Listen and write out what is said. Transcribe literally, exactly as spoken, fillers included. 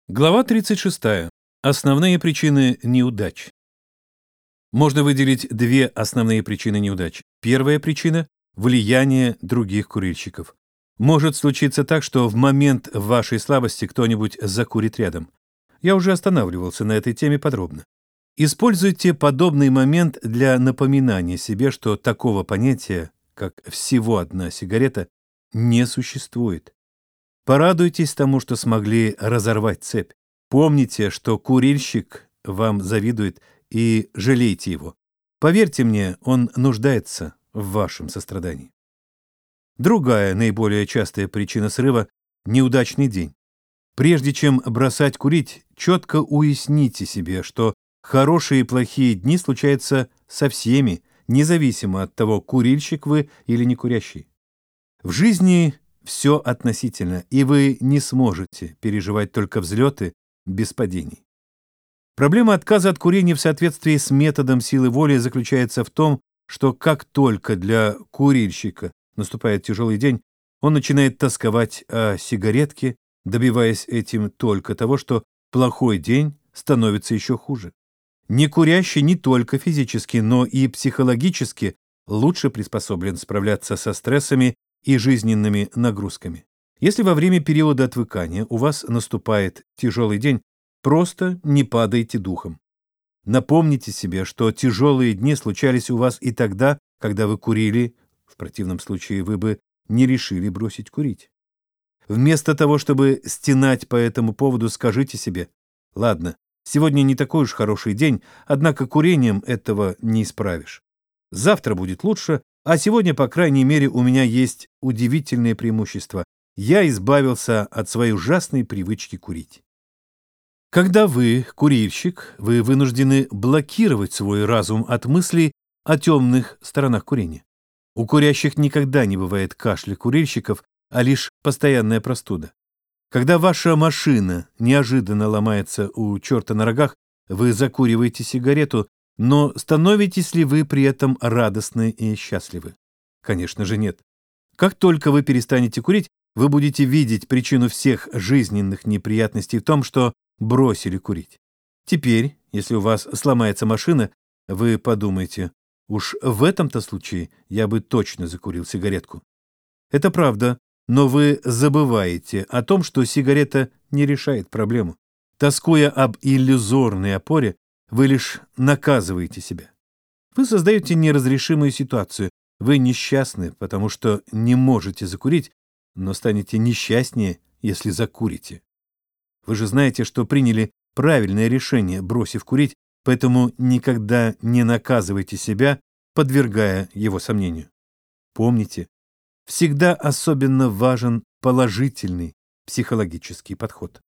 Глава тридцать шестая. Основные причины неудач. Можно выделить две основные причины неудач. Первая причина – влияние других курильщиков. Может случиться так, что в момент вашей слабости кто-нибудь закурит рядом. Я уже останавливался на этой теме подробно. Используйте подобный момент для напоминания себе, что такого понятия, как «всего одна сигарета», не существует. Порадуйтесь тому, что смогли разорвать цепь. Помните, что курильщик вам завидует, и жалейте его. Поверьте мне, он нуждается в вашем сострадании. Другая, наиболее частая причина срыва – неудачный день. Прежде чем бросать курить, четко уясните себе, что хорошие и плохие дни случаются со всеми, независимо от того, курильщик вы или не курящий. В жизни все относительно, и вы не сможете переживать только взлеты без падений. Проблема отказа от курения в соответствии с методом силы воли заключается в том, что как только для курильщика наступает тяжелый день, он начинает тосковать о сигаретке, добиваясь этим только того, что плохой день становится еще хуже. Некурящий не только физически, но и психологически лучше приспособлен справляться со стрессами и жизненными нагрузками. Если во время периода отвыкания у вас наступает тяжелый день, просто не падайте духом. Напомните себе, что тяжелые дни случались у вас и тогда, когда вы курили, в противном случае вы бы не решили бросить курить. Вместо того, чтобы стенать по этому поводу, скажите себе: «Ладно, сегодня не такой уж хороший день, однако курением этого не исправишь. Завтра будет лучше, а сегодня, по крайней мере, у меня есть удивительное преимущество. Я избавился от своей ужасной привычки курить». Когда вы курильщик, вы вынуждены блокировать свой разум от мыслей о темных сторонах курения. У курящих никогда не бывает кашля курильщиков, а лишь постоянная простуда. Когда ваша машина неожиданно ломается у черта на рогах, вы закуриваете сигарету, но становитесь ли вы при этом радостны и счастливы? Конечно же нет. Как только вы перестанете курить, вы будете видеть причину всех жизненных неприятностей в том, что бросили курить. Теперь, если у вас сломается машина, вы подумаете: уж в этом-то случае я бы точно закурил сигаретку. Это правда, но вы забываете о том, что сигарета не решает проблему. Тоскуя об иллюзорной опоре, вы лишь наказываете себя. Вы создаете неразрешимую ситуацию. Вы несчастны, потому что не можете закурить, но станете несчастнее, если закурите. Вы же знаете, что приняли правильное решение, бросив курить, поэтому никогда не наказывайте себя, подвергая его сомнению. Помните, всегда особенно важен положительный психологический подход.